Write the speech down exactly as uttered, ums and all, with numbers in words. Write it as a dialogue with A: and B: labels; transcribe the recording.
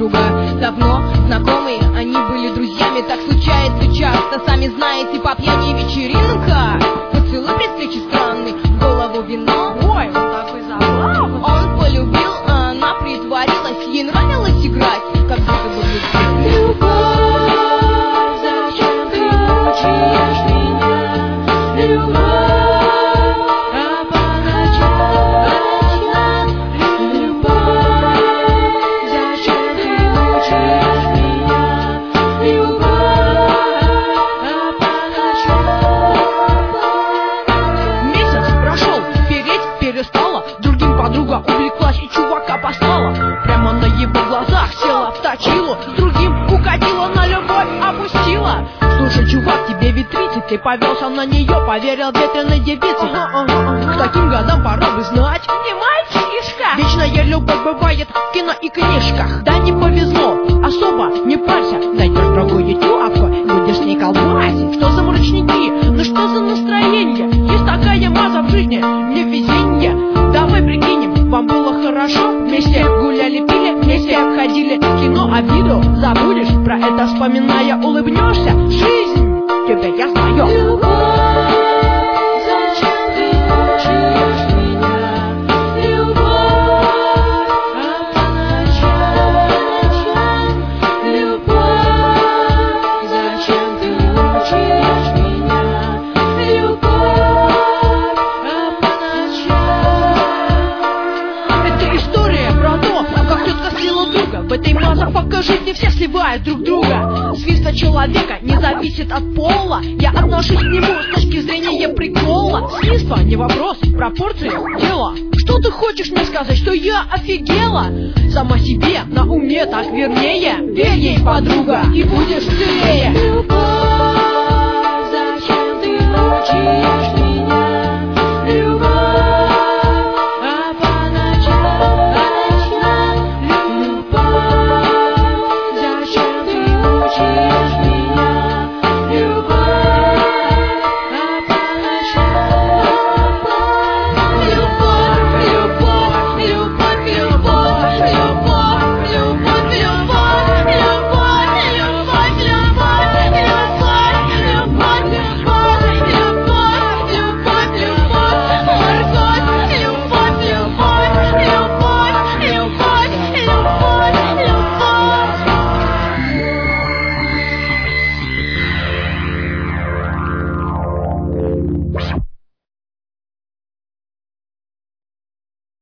A: друга. Давно знакомые, они были друзьями. Так случается часто, сами знаете, по пьяни вечеринка. Поцелуй при встрече странный, в голову вино.
B: Ой, он такой забавный.
A: Он полюбил, а она притворилась. Ей нравилось играть, как будто бы влюбилась.
B: Любовь, зачем ты мучаешь меня? Любовь, а по ночам. Любовь, зачем ты мучаешь меня? Любовь, а по ночам.
A: Месяц прошел, переть перестала. Другим подруга увлеклась и чувака послала. Прямо на его глазах села в точилу. С другим укатила, на любовь опустила. Слушай, чувак, тебе ведь тридцать, ты повелся на нее, поверил ветреной девице. К таким годам пора бы знать,
B: Не мальчишка.
A: вечная любовь бывает в кино и книжках. Да не повезло, особо не парься. Найдешь другую тёлку, будешь с ней колбасить. Что за мрачники, ну что за настроение? Есть такая маза в жизни, не везенье. Давай прикинем, вам было хорошо. Вместе гуляли, пили, вместе ходили в кино. Обиду забудешь, про это вспоминая улыбнешься. Жизнь тебя я знаю.
B: Любовь, зачем ты мучаешь меня? Любовь, а по ночам. Любовь, зачем ты мучаешь меня? Любовь, а по ночам.
A: Это история про то, как тетка слила друга. В этой мазафака жизни все сливают друг друга. Свинство человека не зависит от пола. Я отношусь к нему с точки зрения прикола. Свинство не вопрос, пропорции дело. Что ты хочешь мне сказать, что я офигела? Сама себе на уме так вернее. Верь ей, подруга, и будешь целее.